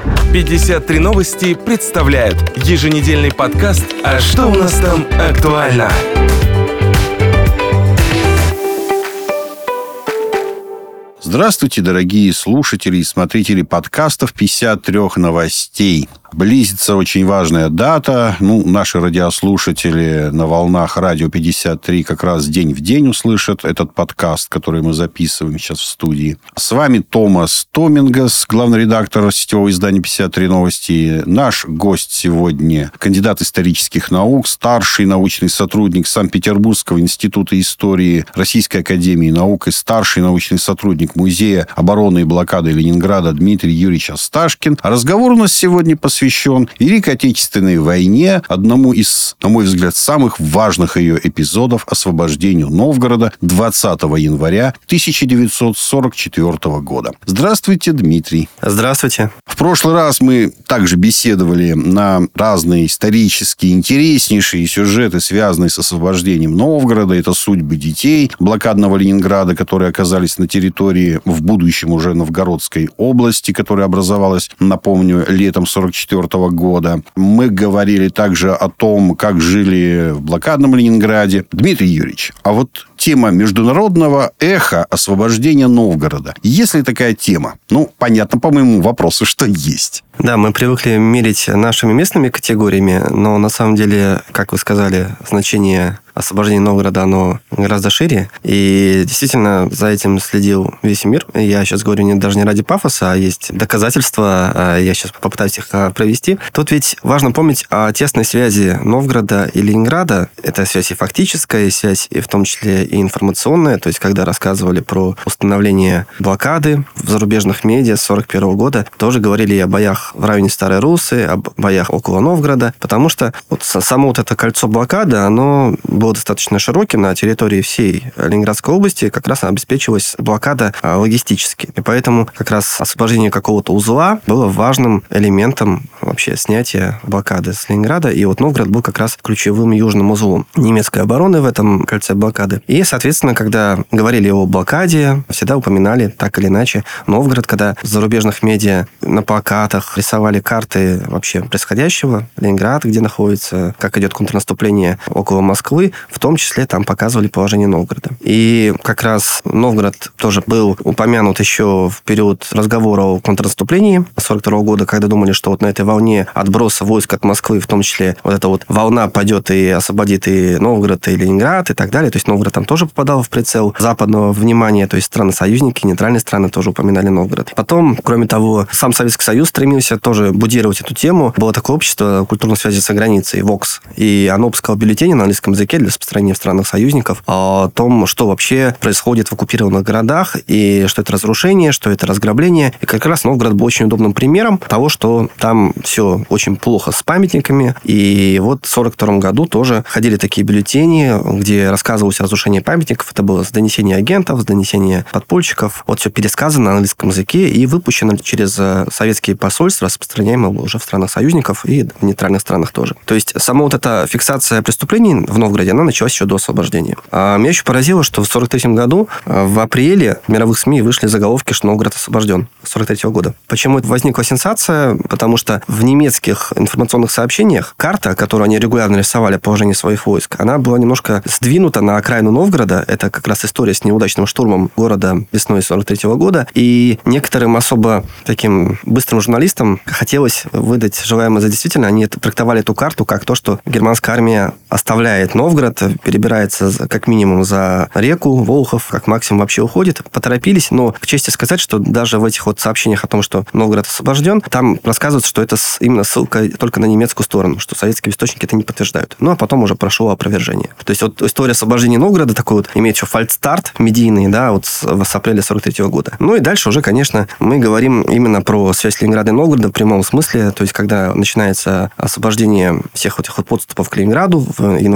53 новости представляют еженедельный подкаст «А что у нас там актуально?». Здравствуйте, дорогие слушатели и смотрители подкастов 53 новостей. Близится очень важная дата. Наши радиослушатели на волнах радио 53 как раз день в день услышат этот подкаст, который мы записываем сейчас в студии. С вами Томас Томингас, главный редактор сетевого издания 53 новости. Наш гость сегодня – кандидат исторических наук, старший научный сотрудник Санкт-Петербургского института истории Российской академии наук и старший научный сотрудник Музея обороны и блокады Ленинграда Дмитрий Юрьевич Асташкин. А разговор у нас сегодня посвящен Великой Отечественной войне, одному из, на мой взгляд, самых важных ее эпизодов — освобождению Новгорода 20 января 1944 года. Здравствуйте, Дмитрий. Здравствуйте. В прошлый раз мы также беседовали на разные исторические, интереснейшие сюжеты, связанные с освобождением Новгорода. Это судьбы детей блокадного Ленинграда, которые оказались на территории в будущем уже Новгородской области, которая образовалась, напомню, летом 1944 года. Мы говорили также о том, как жили в блокадном Ленинграде. Дмитрий Юрьевич, а вот тема международного эха освобождения Новгорода. Есть ли такая тема? Понятно по моему вопросу, что есть. Да, мы привыкли мерить нашими местными категориями, но на самом деле, как вы сказали, значение освобождения Новгорода, оно гораздо шире. И действительно, за этим следил весь мир. Я сейчас говорю даже не ради пафоса, а есть доказательства. Я сейчас попытаюсь их провести. Тут ведь важно помнить о тесной связи Новгорода и Ленинграда. Это связь и фактическая, и связь и в том числе и информационная. То есть, когда рассказывали про установление блокады в зарубежных медиа с 1941 года, тоже говорили и о боях в районе Старой Руссы, о боях около Новгорода. Потому что само это кольцо блокады, оно было достаточно широким. На территории всей Ленинградской области как раз обеспечивалась блокада логистически. И поэтому как раз освобождение какого-то узла было важным элементом вообще снятия блокады с Ленинграда. И Новгород был как раз ключевым южным узлом немецкой обороны в этом кольце блокады. И, соответственно, когда говорили о блокаде, всегда упоминали так или иначе Новгород, когда в зарубежных медиа на плакатах рисовали карты вообще происходящего. Ленинград, где находится, как идет контрнаступление около Москвы, в том числе там показывали положение Новгорода. И как раз Новгород тоже был упомянут еще в период разговора о контрнаступлении 1942 года, когда думали, что на этой волне отброса войск от Москвы, в том числе эта волна пойдет и освободит и Новгород, и Ленинград, и так далее. То есть Новгород там тоже попадал в прицел западного внимания, то есть страны-союзники, нейтральные страны тоже упоминали Новгород. Потом, кроме того, сам Советский Союз стремился тоже будировать эту тему. Было такое общество культурной связи за границей, ВОКС, и оно выпускало бюллетени на английском языке для распространения в странах-союзников о том, что вообще происходит в оккупированных городах, и что это разрушение, что это разграбление. И как раз Новгород был очень удобным примером того, что там все очень плохо с памятниками. И в 1942 году тоже ходили такие бюллетени, где рассказывалось о разрушении памятников. Это было с донесения агентов, с донесения подпольщиков. Все пересказано на английском языке и выпущено через советские посольства, распространяемые уже в странах-союзников и в нейтральных странах тоже. То есть сама эта фиксация преступлений в Новгороде, она началась еще до освобождения. А меня еще поразило, что в 1943 году, в апреле, в мировых СМИ вышли заголовки, что Новгород освобожден с 1943 года. Почему это возникла сенсация? Потому что в немецких информационных сообщениях карта, которую они регулярно рисовали положение своих войск, она была немножко сдвинута на окраину Новгорода. Это как раз история с неудачным штурмом города весной 1943 года. И некоторым особо таким быстрым журналистам хотелось выдать желаемое за действительное. Они трактовали эту карту как то, что германская армия оставляет Новгород, перебирается как минимум за реку Волхов, как максимум вообще уходит. Поторопились, но к чести сказать, что даже в этих сообщениях о том, что Новгород освобожден, там рассказывается, что это именно ссылка только на немецкую сторону, что советские источники это не подтверждают. А потом уже прошло опровержение. То есть история освобождения Новгорода такой имеет еще фальстарт медийный, с апреля 1943 года. И дальше уже, конечно, мы говорим именно про связь Ленинграда и Новгорода в прямом смысле, то есть когда начинается освобождение всех этих подступов к Ленинграду в январе 1944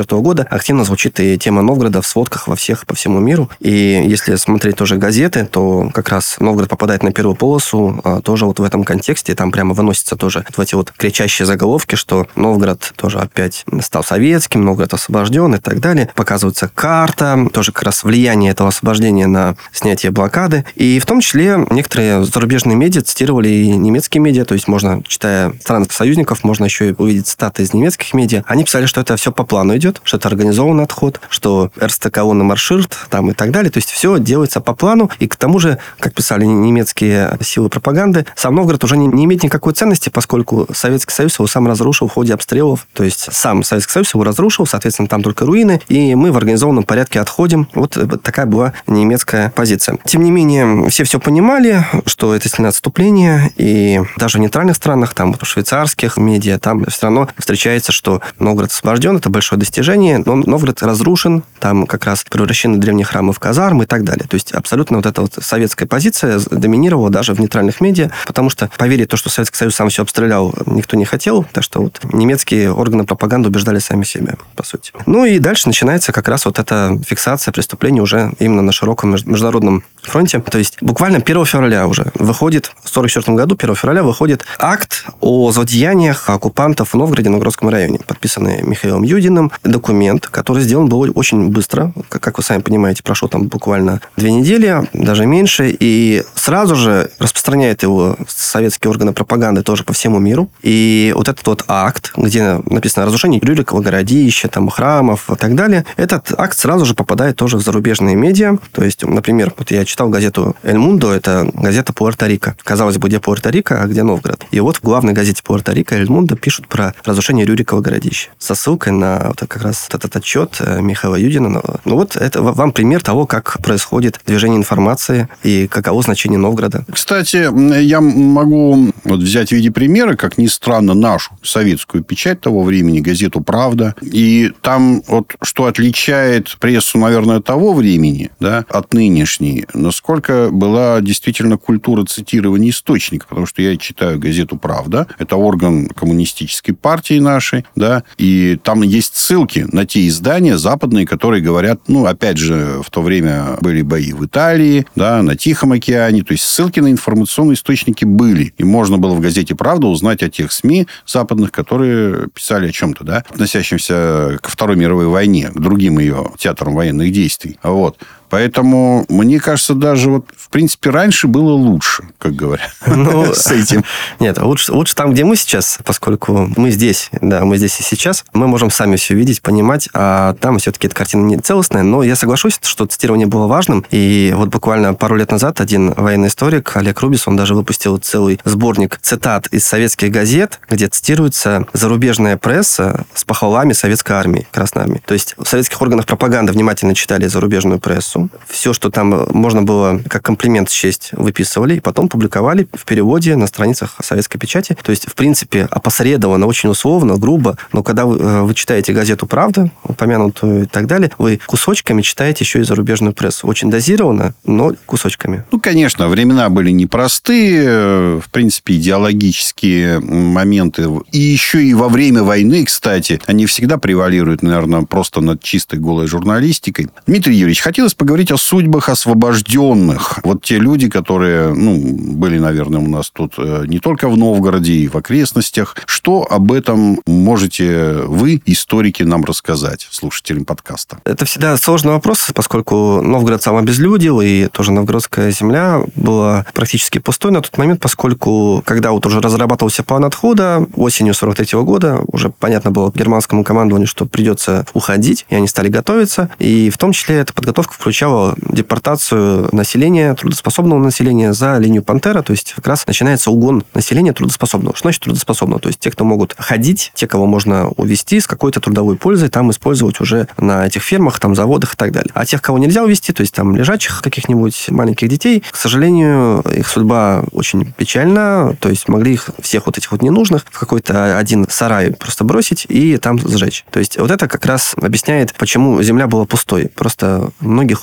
1944 года активно звучит и тема Новгорода в сводках по всему миру. И если смотреть тоже газеты, то как раз Новгород попадает на первую полосу тоже вот в этом контексте. Там прямо выносятся тоже вот эти вот кричащие заголовки, что Новгород тоже опять стал советским, Новгород освобожден и так далее. Показывается карта, тоже как раз влияние этого освобождения на снятие блокады. И в том числе некоторые зарубежные медиа цитировали и немецкие медиа, то есть можно, читая стран союзников, можно еще и увидеть цитаты из немецких медиа. Они писали, что это все по плану идет, что это организованный отход, что Эрсте колонна марширует там и так далее. То есть все делается по плану. И к тому же, как писали немецкие силы пропаганды, сам Новгород уже не имеет никакой ценности, поскольку Советский Союз его сам разрушил в ходе обстрелов. То есть сам Советский Союз его разрушил, соответственно, там только руины, и мы в организованном порядке отходим. Вот такая была немецкая позиция. Тем не менее, все понимали, что это сильное отступление, и даже в нейтральных странах, там, в швейцарских медиа, там все равно встречается, что Новгород освобожден, это большое достижение, но Новгород разрушен, там как раз превращены древние храмы в казармы и так далее. То есть абсолютно вот эта вот советская позиция доминировала даже в нейтральных медиа, потому что поверить в то, что Советский Союз сам все обстрелял, никто не хотел, так что вот немецкие органы пропаганды убеждали сами себя, по сути. Ну и дальше начинается как раз вот эта фиксация преступлений уже именно на широком международном фронте. То есть буквально 1 февраля уже выходит, в 1944 году, 1 февраля выходит акт о злодеяниях оккупантов в Новгороде, Новгородском районе, подписанный Михаилом Юдиным. Документ, который сделан был очень быстро. Как вы сами понимаете, прошло там буквально 2 недели, даже меньше, и сразу же распространяет его советские органы пропаганды тоже по всему миру. И вот этот вот акт, где написано разрушение Рюрикового городища, там, храмов и так далее, этот акт сразу же попадает тоже в зарубежные медиа. То есть, например, вот я читал газету «Эль Мундо», это газета Пуэрто-Рико. Казалось бы, где Пуэрто-Рико, а где Новгород. И вот в главной газете Пуэрто-Рико «Эль Мундо» пишут про разрушение Рюрикового городища со ссылкой на вот как раз этот отчет Михаила Юдина. Ну вот это вам пример того, как происходит движение информации и каково значение Новгорода. Кстати, я могу вот взять в виде примера, как ни странно, нашу советскую печать того времени, газету «Правда». И там вот что отличает прессу, наверное, того времени, да, от нынешней, насколько была действительно культура цитирования источника. Потому что я читаю газету «Правда». Это орган коммунистической партии нашей, да, и там есть ссылки на те издания западные, которые говорят, ну, опять же, в то время были бои в Италии, да, на Тихом океане. То есть ссылки на информационные источники были. И можно было в газете «Правда» узнать о тех СМИ западных, которые писали о чем-то, да, относящемся ко Второй мировой войне, к другим ее театрам военных действий. Вот. Поэтому, мне кажется, даже вот, в принципе, раньше было лучше, как говорят, с этим. Нет, лучше там, где мы сейчас, поскольку мы здесь, да, мы здесь и сейчас, мы можем сами все видеть, понимать, а там все-таки эта картина не целостная. Но я соглашусь, что цитирование было важным. И вот буквально пару лет назад один военный историк, Олег Рубис, он даже выпустил целый сборник цитат из советских газет, где цитируется зарубежная пресса с похвалами советской армии, Красной армии. То есть в советских органах пропаганды внимательно читали зарубежную прессу. Все, что там можно было как комплимент счесть, выписывали и потом публиковали в переводе на страницах советской печати. То есть, в принципе, опосредованно, очень условно, грубо, но когда вы читаете газету «Правда», упомянутую и так далее, вы кусочками читаете еще и зарубежную прессу. Очень дозированно, но кусочками. Ну, конечно, времена были непростые, в принципе, идеологические моменты. И еще и во время войны, кстати, они всегда превалируют, наверное, просто над чистой голой журналистикой. Дмитрий Юрьевич, хотелось поговорить о судьбах освобожденных. Вот те люди, которые, были, наверное, у нас тут не только в Новгороде, и в окрестностях. Что об этом можете вы, историки, нам рассказать, слушателям подкаста? Это всегда сложный вопрос, поскольку Новгород сам обезлюдил, и тоже новгородская земля была практически пустой на тот момент, поскольку, когда вот уже разрабатывался план отхода, осенью 1943 года, уже понятно было германскому командованию, что придется уходить, и они стали готовиться. И в том числе эта подготовка включала депортацию населения, трудоспособного населения за линию Пантера, то есть как раз начинается угон населения трудоспособного. Что значит трудоспособного? То есть те, кто могут ходить, те, кого можно увезти с какой-то трудовой пользой, там использовать уже на этих фермах, там заводах и так далее. А тех, кого нельзя увезти, то есть там лежачих каких-нибудь маленьких детей, к сожалению, их судьба очень печальна, то есть могли их всех вот этих вот ненужных в какой-то один сарай просто бросить и там сжечь. То есть вот это как раз объясняет, почему земля была пустой. Просто многих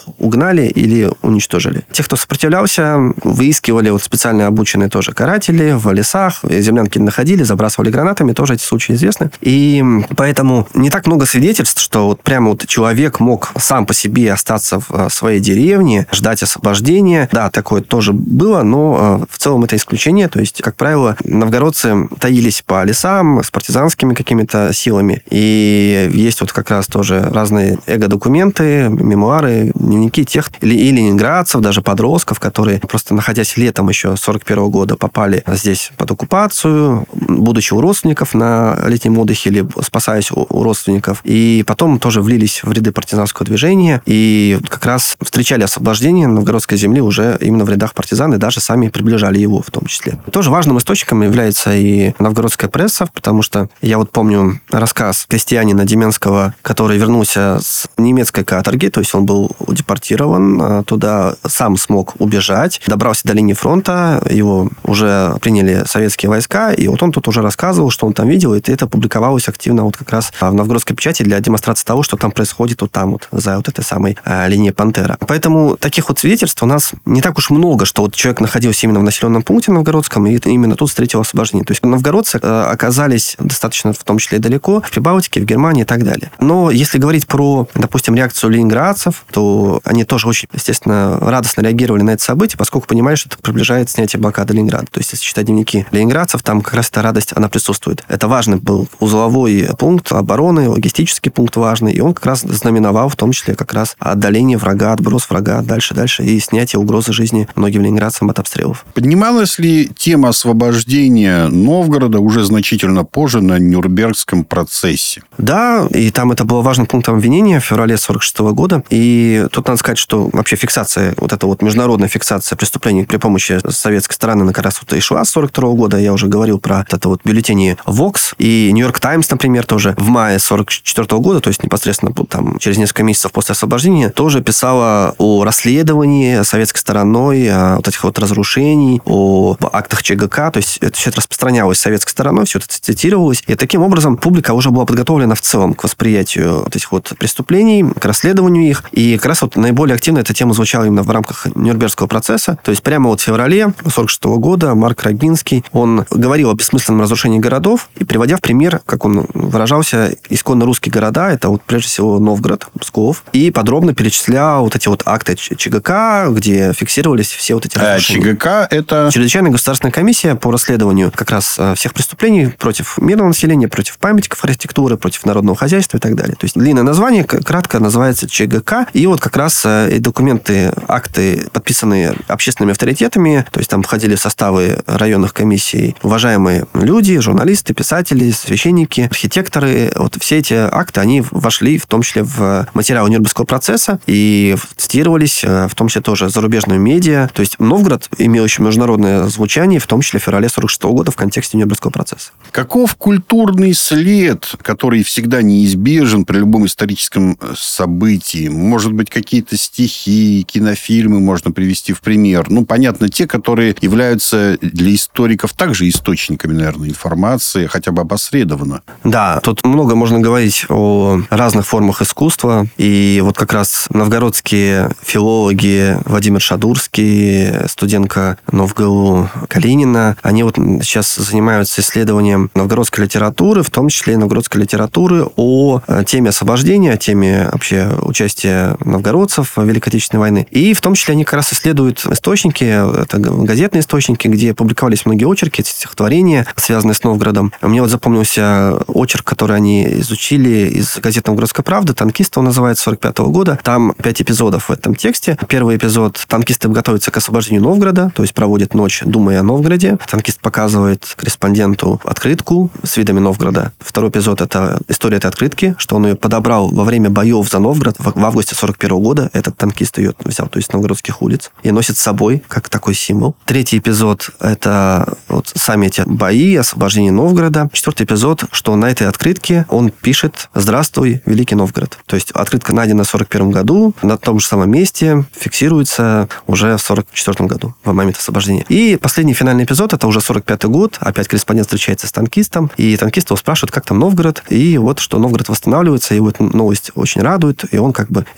угнали или уничтожили. Тех, кто сопротивлялся, выискивали вот специально обученные тоже каратели в лесах, землянки находили, забрасывали гранатами, тоже эти случаи известны. И поэтому не так много свидетельств, что вот прямо вот человек мог сам по себе остаться в своей деревне, ждать освобождения. Да, такое тоже было, но в целом это исключение. То есть, как правило, новгородцы таились по лесам с партизанскими какими-то силами. И есть вот как раз тоже разные эго-документы, мемуары, дневники тех и ленинградцев, даже подростков, которые просто находясь летом еще 41 года попали здесь под оккупацию, будучи у родственников на летнем отдыхе или спасаясь у родственников. И потом тоже влились в ряды партизанского движения и как раз встречали освобождение новгородской земли уже именно в рядах партизан и даже сами приближали его в том числе. Тоже важным источником является и новгородская пресса, потому что я вот помню рассказ крестьянина Деменского, который вернулся с немецкой каторги, то есть он был депортирован туда, сам смог убежать, добрался до линии фронта, его уже приняли советские войска, и вот он тут уже рассказывал, что он там видел, и это публиковалось активно вот как раз в новгородской печати для демонстрации того, что там происходит вот там вот, за вот этой самой линией Пантера. Поэтому таких вот свидетельств у нас не так уж много, что вот человек находился именно в населенном пункте новгородском, и именно тут встретил освобождение. То есть новгородцы оказались достаточно, в том числе, далеко, в Прибалтике, в Германии и так далее. Но если говорить про, допустим, реакцию ленинградцев, то они тоже очень, естественно, радостно реагировали на это событие, поскольку понимали, что это приближает снятие блокады Ленинграда. То есть, если читать дневники ленинградцев, там как раз эта радость, она присутствует. Это важный был узловой пункт обороны, логистический пункт важный, и он как раз знаменовал в том числе как раз отдаление врага, отброс врага дальше и снятие угрозы жизни многим ленинградцам от обстрелов. Поднималась ли тема освобождения Новгорода уже значительно позже на Нюрнбергском процессе? Да, и там это было важным пунктом обвинения в феврале 1946 года. И тут надо сказать, что вообще фиксация, вот эта вот международная фиксация преступлений при помощи советской стороны как раз вот и шла с 1942 года. Я уже говорил про это вот бюллетени Vox и Нью-Йорк Таймс, например, тоже в мае 1944 года, то есть непосредственно там, через несколько месяцев после освобождения, тоже писала о расследовании советской стороной, о вот этих вот разрушений, о актах ЧГК. То есть это все это распространялось советской стороной, все это цитировалось. И таким образом публика уже была подготовлена в целом к восприятию вот этих вот преступлений, к расследованию их. И как раз вот наиболее активно эта тема звучала именно в рамках Нюрнбергского процесса. То есть прямо вот в феврале 1946 года Марк Рогинский, он говорил о бессмысленном разрушении городов и приводя в пример, как он выражался, исконно русские города, это вот прежде всего Новгород, Псков, и подробно перечислял вот эти вот акты ЧГК, где фиксировались все вот эти разрушения. ЧГК – это... Чрезвычайная государственная комиссия по расследованию как раз всех преступлений против мирного населения, против памятников архитектуры, против народного хозяйства и так далее. То есть длинное название, кратко называется ЧГК. И вот как раз документы, акты, подписанные общественными авторитетами, то есть там входили в составы районных комиссий уважаемые люди, журналисты, писатели, священники, архитекторы. Вот все эти акты, они вошли в том числе в материалы Нюрнбергского процесса и цитировались в том числе тоже зарубежными медиа. То есть Новгород имел еще международное звучание, в том числе в феврале 1946 года в контексте Нюрнбергского процесса. Каков культурный след, который всегда неизбежен при любом историческом событии? Может быть, какие-то стихи, кинофильмы можно привести в пример? Ну, понятно, те, которые являются для историков также источниками, наверное, информации, хотя бы опосредованно. Да, тут много можно говорить о разных формах искусства. И вот как раз новгородские филологи Владимир Шадурский, студентка НовГУ Калинина, они вот сейчас занимаются исследованием новгородской литературы, в том числе и новгородской литературы о теме освобождения, о теме вообще участия новгородцев в Великой Отечественной войны. И в том числе они как раз исследуют источники, это газетные источники, где публиковались многие очерки, стихотворения, связанные с Новгородом. Мне вот запомнился очерк, который они изучили из газеты «Новгородская правда», «Танкисты» он называется, 1945 года. Там 5 эпизодов в этом тексте. Первый эпизод – танкисты готовятся к освобождению Новгорода, то есть проводят ночь, думая о Новгороде. Танкист показывает корреспонденту открытку с видами Новгорода. Второй эпизод – это история этой открытки, что он ее подобрал во время боев за Новгород в августе 1941 года. Этот танкист ее взял, то есть с новгородских улиц, и носит с собой, как такой символ. Третий эпизод – это вот сами эти бои, освобождение Новгорода. Четвертый эпизод, что на этой открытке он пишет «Здравствуй, Великий Новгород». То есть открытка найдена в 1941 году, на том же самом месте, фиксируется уже в 1944 году, в момент освобождения. И последний финальный эпизод – это уже 1945 год. Опять корреспондент встречается с танкистом, и танкист его спрашивает, как там Новгород, и вот что Новгород восстанавливается, и вот новость очень радует, и он как бы еще раз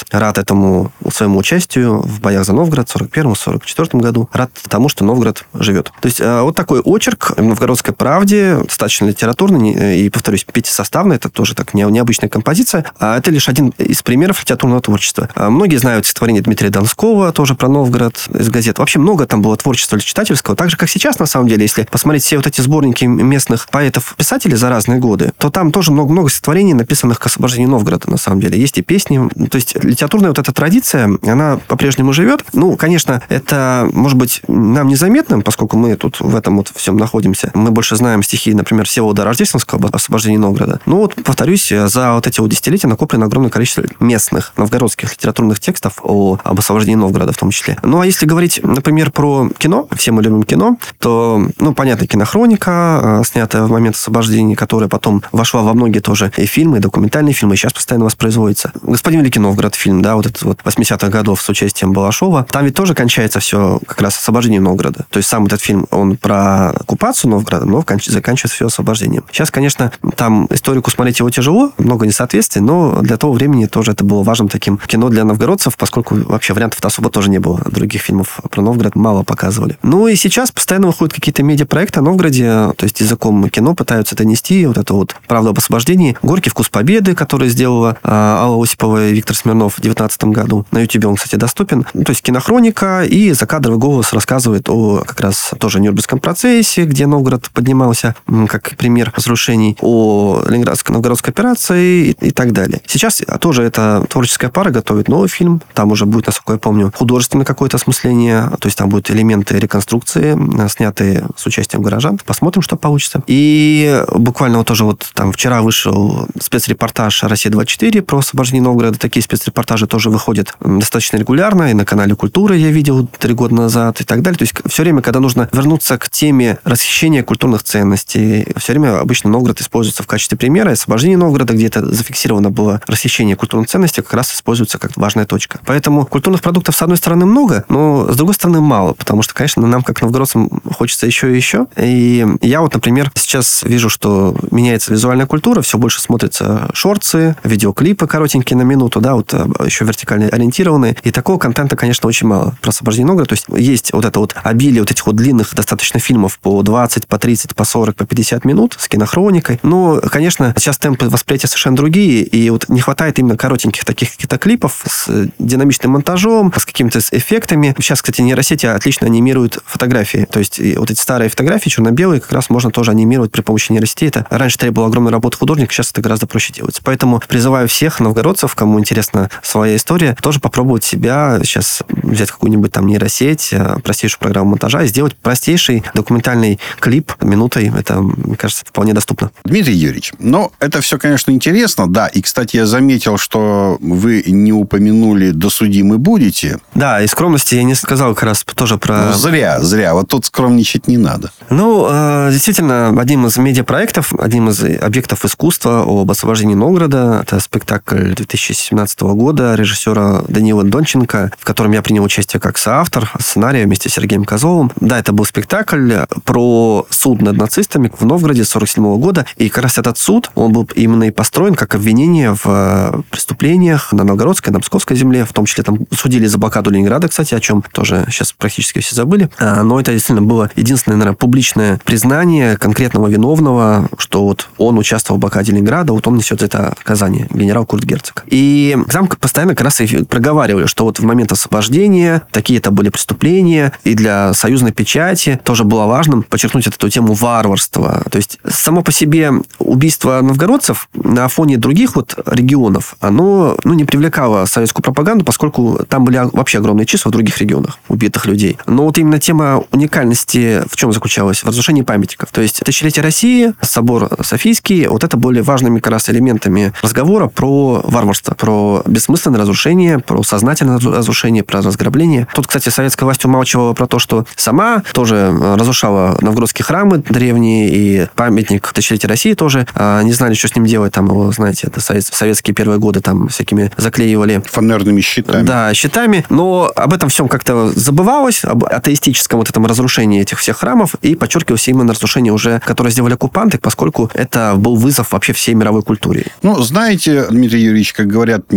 рад этому своему участию в боях за Новгород в 1941-1944 году. Рад тому, что Новгород живет. То есть вот такой очерк в «Новгородской правде», достаточно литературный и, повторюсь, пятисоставный. Это тоже так необычная композиция. Это лишь один из примеров литературного творчества. Многие знают стихотворение Дмитрия Донского, тоже про Новгород из газет. Вообще много там было творчества читательского. Так же, как сейчас, на самом деле, если посмотреть все вот эти сборники местных поэтов-писателей за разные годы, то там тоже много стихотворений, написанных к освобождению Новгорода, на самом деле. Есть и песни. То есть литературная вот эта традиция, она по-прежнему живет. Ну, конечно, это, может быть, нам незаметным, поскольку мы тут в этом вот всем находимся. Мы больше знаем стихи, например, Всеволода Рождественского об освобождении Новгорода. Ну, вот, повторюсь, за вот эти вот десятилетия накоплено огромное количество местных новгородских литературных текстов об освобождении Новгорода в том числе. Ну, а если говорить, например, про кино, все мы любим кино, то, ну, понятно, кинохроника, снятая в момент освобождения, которая потом вошла во многие тоже и фильмы, и документальные фильмы, и сейчас постоянно воспроизводится. «Господин Великий Новгород» фильм, да, вот этот вот 80-х годов с участием Балашова, там ведь тоже кончается все как раз освобождением Новгорода. То есть сам этот фильм, он про оккупацию Новгорода, но заканчивается все освобождением. Сейчас, конечно, там историку смотреть его тяжело, много несоответствий, но для того времени тоже это было важным таким кино для новгородцев, поскольку вообще вариантов-то особо тоже не было. Других фильмов про Новгород мало показывали. Ну и сейчас постоянно выходят какие-то медиапроекты о Новгороде, то есть языком кино пытаются донести вот эту вот правду об освобождении. «Горький вкус победы», который сделала Алла Осипова и Виктор Смирнов в 2019 году. На YouTube он, кстати, доступен. То есть кинохроника, и закадровый голос рассказывает о как раз тоже Нюрнбергском процессе, где Новгород поднимался как пример разрушений, о Ленинградско-Новгородской операции и так далее. Сейчас тоже эта творческая пара готовит новый фильм. Там уже будет, насколько я помню, художественное какое-то осмысление. То есть там будут элементы реконструкции, снятые с участием горожан. Посмотрим, что получится. И буквально вот тоже вот там вчера вышел спецрепортаж «Россия-24» про освобождение Новгорода. Такие спецрепортажи тоже выходят достаточно регулярно. И на канале «Культура» я видел 3 года назад и так далее. То есть все время, когда нужно вернуться к теме расхищения культурных ценностей, все время обычно Новгород используется в качестве примера. И освобождение Новгорода, где это зафиксировано было расхищение культурных ценностей, как раз используется как важная точка. Поэтому культурных продуктов, с одной стороны, много, но с другой стороны, мало. Потому что, конечно, нам, как новгородцам, хочется еще и еще. И я вот, например, сейчас вижу, что меняется визуальная культура, все больше смотрятся шортсы, видеоклипы коротенькие на минуту, да, вот еще вертикально ориентированные. И такого контента, конечно, очень мало про освобождение Новгорода. То есть есть вот это вот обилие вот этих вот длинных достаточно фильмов по 20, по 30, по 40, по 50 минут с кинохроникой. Но, конечно, сейчас темпы восприятия совершенно другие, и вот не хватает именно коротеньких таких каких-то клипов с динамичным монтажом, с какими-то эффектами. Сейчас, кстати, нейросети отлично анимируют фотографии. То есть вот эти старые фотографии, черно-белые, как раз можно тоже анимировать при помощи нейросетей. Это раньше требовало огромной работы художника, сейчас это гораздо проще делается. Поэтому призываю всех новгородцев, кому интересна своя история, тоже попробовать себя, сейчас взять какую-нибудь там нейросеть, простейшую программу монтажа и сделать простейший документальный клип минутой. Это, мне кажется, вполне доступно. Дмитрий Юрьевич, ну, это все, конечно, интересно, да. И, кстати, я заметил, что вы не упомянули «Досудимы будете». Да, из скромности я не сказал как раз тоже про... Ну, зря. Вот тут скромничать не надо. Ну, действительно, одним из медиапроектов, одним из объектов искусства об освобождении Новгорода, это спектакль 2017 года режиссера Даниила Донченко, в котором я принял участие как соавтор сценария вместе с Сергеем Козловым. Да, это был спектакль про суд над нацистами в Новгороде 1947 года. И как раз этот суд, он был именно и построен как обвинение в преступлениях на Новгородской, на Псковской земле. В том числе там судили за блокаду Ленинграда, кстати, о чем тоже сейчас практически все забыли. Но это действительно было единственное, наверное, публичное признание конкретного виновного, что вот он участвовал в блокаде Ленинграда, вот он несет это наказание, генерал Курт Герцог. И там постоянно как раз и проговаривали, что вот в момент освобождения такие-то были преступления, и для союзной печати тоже было важным подчеркнуть эту тему варварства. То есть само по себе убийство новгородцев на фоне других вот регионов, оно не привлекало советскую пропаганду, поскольку там были вообще огромные числа в других регионах убитых людей. Но вот именно тема уникальности в чем заключалась? В разрушении памятников. То есть тысячелетие России, собор Софийский, вот это были важными как раз элементами разговора про варварство, про бессмысленное разрушение, про сознательное разрушение, про разграбление. Тут, кстати, советская власть умалчивала про то, что сама тоже разрушала новгородские храмы древние, и памятник тысячелетия России тоже. Не знали, что с ним делать. Там его, знаете, это советские первые годы там всякими заклеивали. Фанерными щитами. Да, щитами. Но об этом всем как-то забывалось, об атеистическом вот этом разрушении этих всех храмов, и подчеркивалось именно разрушение уже, которое сделали оккупанты, поскольку это был вызов вообще всей мировой культуре. Ну, знаете, Дмитрий Юрьевич, как говорят, не бывает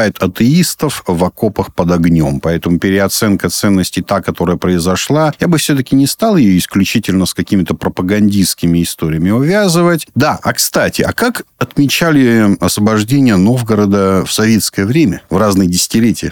бывает атеистов в окопах под огнем. Поэтому переоценка ценностей, та, которая произошла, я бы все-таки не стал ее исключительно с какими-то пропагандистскими историями увязывать. Да, кстати, как отмечали освобождение Новгорода в советское время, в разные десятилетия?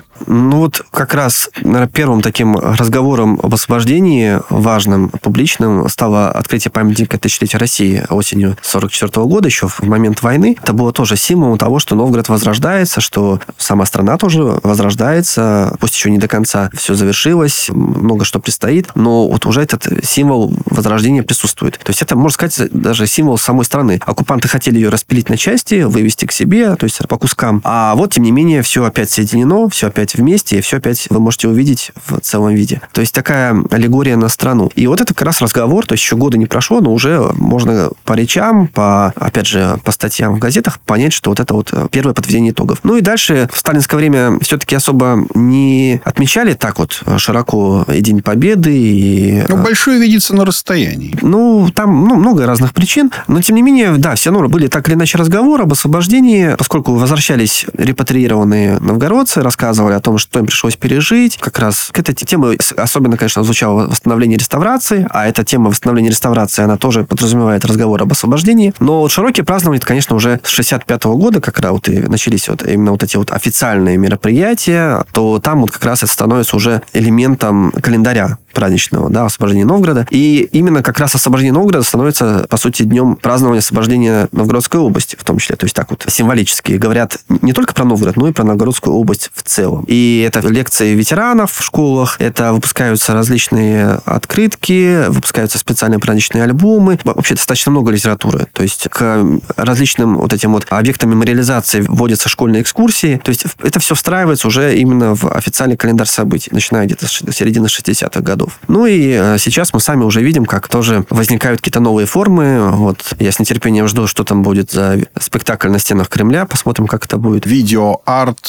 Как раз, наверное, первым таким разговором об освобождении важным, публичным, стало открытие памятника тысячелетия России осенью 1944 года, еще в момент войны. Это было тоже символом того, что Новгород возрождается, что сама страна тоже возрождается, пусть еще не до конца все завершилось, много что предстоит, но уже этот символ возрождения присутствует. То есть это, можно сказать, даже символ самой страны. Оккупанты хотели ее распилить на части, вывести к себе, то есть по кускам. А тем не менее, все опять соединено, все опять вместе, и все опять вы можете увидеть в целом виде. То есть такая аллегория на страну. И это как раз разговор, то есть еще года не прошло, но уже можно по речам, опять же, по статьям в газетах понять, что это первое подведение итогов. И дальше в сталинское время все-таки особо не отмечали так широко и День Победы. И... большое видится на расстоянии. Там много разных причин, но тем не менее, да, все равно были так или иначе разговоры об освобождении, поскольку возвращались репатриированные новгородцы, рассказывали о том, что им пришлось пережить. Как раз к этой теме особенно, конечно, звучало восстановление реставрации, а эта тема восстановления реставрации, она тоже подразумевает разговор об освобождении. Но широкие празднования, это, конечно, уже с 1965 года, как раз и начались именно эти официальные мероприятия, то там как раз это становится уже элементом календаря праздничного, освобождения Новгорода. И именно как раз освобождение Новгорода становится, по сути, днем празднования освобождения Новгородской области, в том числе. То есть так символически говорят не только про Новгород, но и про Новгородскую область в целом. И это лекции ветеранов в школах, это выпускаются различные открытки, выпускаются специальные праздничные альбомы. Вообще достаточно много литературы. То есть к различным этим объектам мемориализации вводятся школьные экскурсии. То есть это все встраивается уже именно в официальный календарь событий, начиная где-то с середины 60-х годов. И сейчас мы сами уже видим, как тоже возникают какие-то новые формы. Я с нетерпением жду, что там будет за спектакль на стенах Кремля. Посмотрим, как это будет. Видео-арт.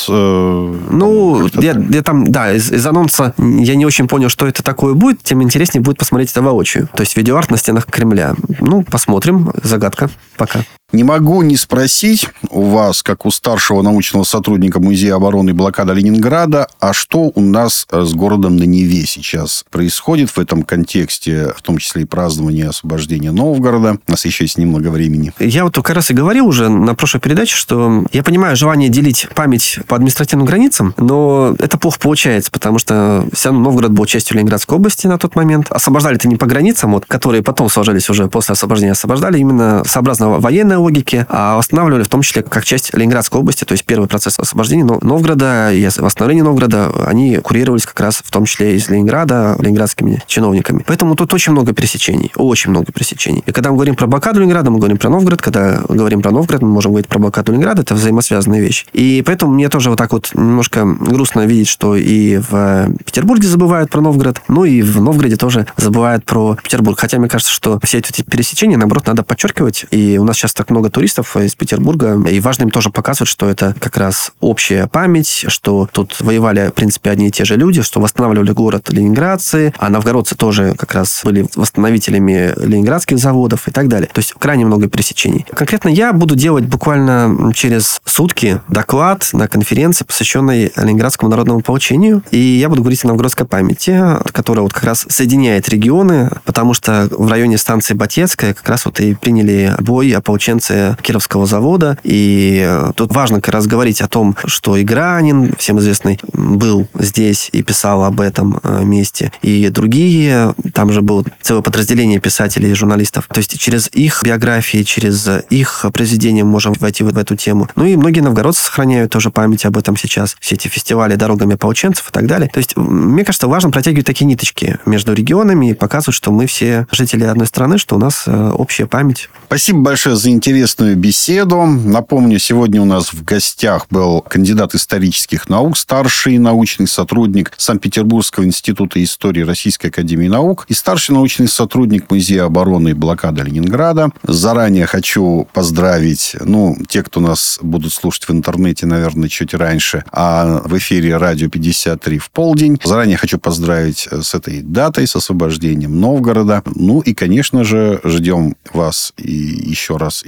Я там, из анонса я не очень понял, что это такое будет. Тем интереснее будет посмотреть это воочию. То есть видео-арт на стенах Кремля. Посмотрим. Загадка. Пока. Не могу не спросить у вас, как у старшего научного сотрудника Музея обороны и блокады Ленинграда, а что у нас с городом на Неве сейчас происходит в этом контексте, в том числе и празднование освобождения Новгорода. У нас еще есть немного времени. Я как раз и говорил уже на прошлой передаче, что я понимаю желание делить память по административным границам, но это плохо получается, потому что все равно Новгород был частью Ленинградской области на тот момент. Освобождали-то не по границам, которые потом сложились уже после освобождения, освобождали именно сообразно военной логике, а восстанавливали в том числе как часть Ленинградской области, то есть первый процесс освобождения Новгорода и восстановления Новгорода, они курировались как раз в том числе из Ленинграда, ленинградскими чиновниками. Поэтому тут очень много пересечений. Очень много пересечений. И когда мы говорим про блокаду Ленинграда, мы говорим про Новгород. Когда говорим про Новгород, мы можем говорить про блокаду Ленинграда. Это взаимосвязанные вещи. И поэтому мне тоже немножко грустно видеть, что и в Петербурге забывают про Новгород, и в Новгороде тоже забывают про Петербург. Хотя мне кажется, что все эти пересечения, наоборот, надо подчеркивать. И у нас сейчас так много туристов из Петербурга, и важно им тоже показывать, что это как раз общая память, что тут воевали, в принципе, одни и те же люди, что восстанавливали город ленинградцы, а новгородцы тоже как раз были восстановителями ленинградских заводов и так далее. То есть крайне много пересечений. Конкретно я буду делать буквально через сутки доклад на конференции, посвященной Ленинградскому народному ополчению, и я буду говорить о новгородской памяти, которая как раз соединяет регионы, потому что в районе станции Батецкая как раз и приняли бой ополченцы Кировского завода. И тут важно как раз говорить о том, что и Гранин, всем известный, был здесь и писал об этом месте. И другие, там же было целое подразделение писателей и журналистов. То есть через их биографии, через их произведения мы можем войти в эту тему. И многие новгородцы сохраняют тоже память об этом сейчас. Все эти фестивали дорогами ополченцев и так далее. То есть, мне кажется, важно протягивать такие ниточки между регионами и показывать, что мы все жители одной страны, что у нас общая память. Спасибо большое за интересную беседу. Напомню, сегодня у нас в гостях был кандидат исторических наук, старший научный сотрудник Санкт-Петербургского института истории Российской академии наук и старший научный сотрудник Музея обороны и блокады Ленинграда. Заранее хочу поздравить, те, кто нас будут слушать в интернете, наверное, чуть раньше, а в эфире радио 53 в полдень. Заранее хочу поздравить с этой датой, с освобождением Новгорода. И, конечно же, ждем вас и еще раз и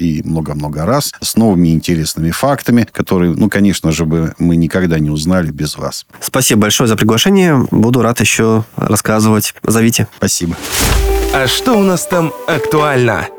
и много-много раз с новыми интересными фактами, которые, конечно же, мы никогда не узнали без вас. Спасибо большое за приглашение. Буду рад еще рассказывать. Зовите. Спасибо. А что у нас там актуально?